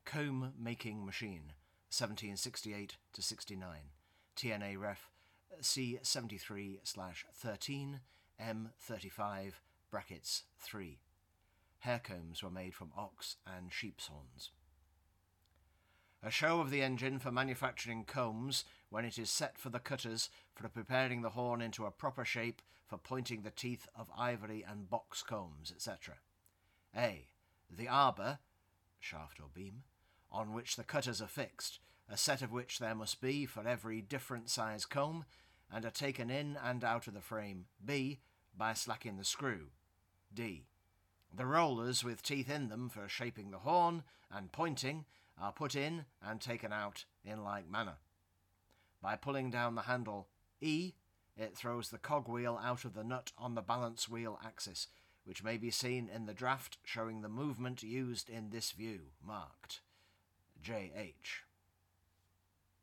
comb making machine, 1768-69, TNA Ref C73/13 M35 brackets 3. Hair combs were made from ox and sheep's horns. A show of the engine for manufacturing combs when it is set for the cutters for preparing the horn into a proper shape for pointing the teeth of ivory and box combs, etc. A. The arbor, shaft or beam, on which the cutters are fixed, a set of which there must be for every different size comb, and are taken in and out of the frame. B. By slacking the screw. D. The rollers with teeth in them for shaping the horn and pointing are put in and taken out in like manner. By pulling down the handle E, it throws the cogwheel out of the nut on the balance wheel axis, which may be seen in the draft showing the movement used in this view, marked J.H.